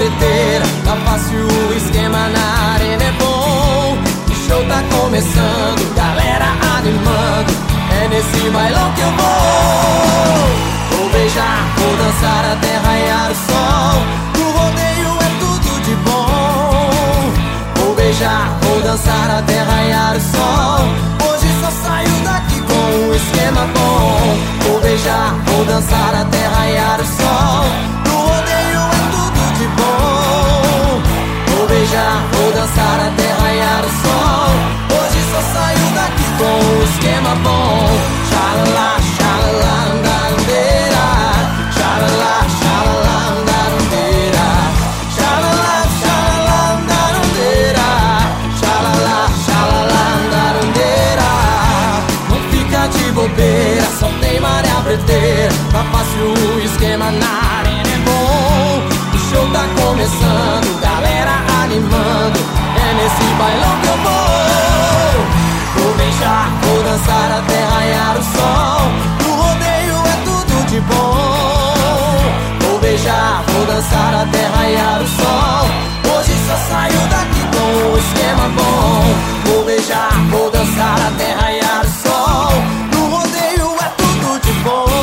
breteira, tá fácil o esquema na arena é bom. O show tá começando, galera animando, é nesse bailão que eu vou. Vou beijar, vou dançar até raiar o sol, no rodeio é tudo de bom. Vou beijar, vou dançar até raiar o sol, hoje só saio daqui com um esquema bom. Vou beijar, vou dançar até raiar o sol, no rodeio é tudo de bom. Vou beijar, vou dançar até raiar o sol, hoje só saio daqui com um esquema bom. Xalala, xalala, andarandeira, xalala, xalala, andarandeira, xalala, xalala, andarandeira, xalala, xalala, andarandeira. Não fica de bobeira, só tem maré breteira, tá fácil o esquema na arena é bom. O show tá começando, galera animando, é nesse bailão que eu vou. Vou beijar, vou dançar até raiar o sol, no rodeio é tudo de bom. Vou beijar, vou dançar até raiar o sol, hoje só saio daqui com um esquema bom. Vou beijar, vou dançar até raiar o sol, no rodeio é tudo de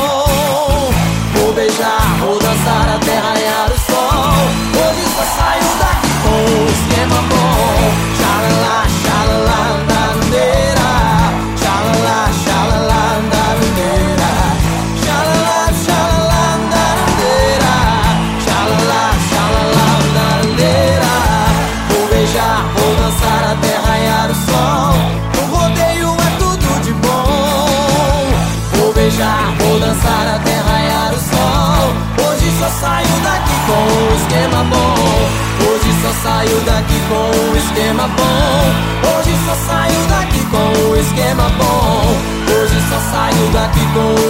bom. Vou beijar, vou dançar até raiar o sol, hoje só saio daqui com um esquema bom. Xalala, xalala, andarandeira, xalala, xalala, andarandeira, xalala, xalala, andarandeira, xalala, xalala, andarandeira. Vou beijar, vou dançar até raiar o sol, no rodeio é tudo de bom. Vou beijar, vou dançar até raiar o sol, hoje só saio daqui com um esquema bom. Hoje só saio daqui com um esquema bom. Hoje só saio daqui com um esquema bom. Hoje só saio daqui com